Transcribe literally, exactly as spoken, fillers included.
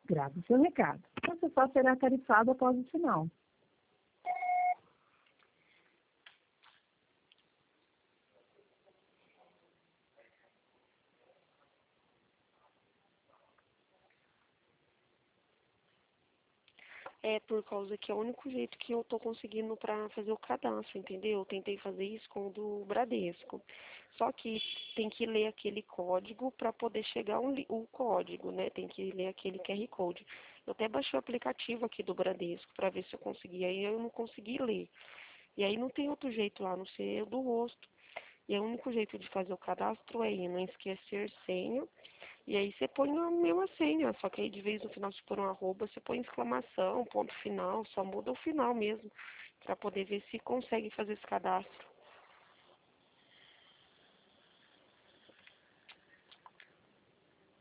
Grave seu recado. Você só será tarifado após o sinal. É por causa que é o único jeito que eu tô conseguindo para fazer o cadastro, entendeu? Eu tentei fazer isso com o do Bradesco. Só que tem que ler aquele código para poder chegar o, li- o código, né? Tem que ler aquele Q R Code. Eu até baixei o aplicativo aqui do Bradesco para ver se eu conseguia. Aí eu não consegui ler. E aí não tem outro jeito lá, a não ser o do rosto. E aí o único jeito de fazer o cadastro é ir, não esquecer senha. E aí você põe a mesma senha, só que aí de vez no final se for um arroba, você põe exclamação, ponto final, só muda o final mesmo, para poder ver se consegue fazer esse cadastro.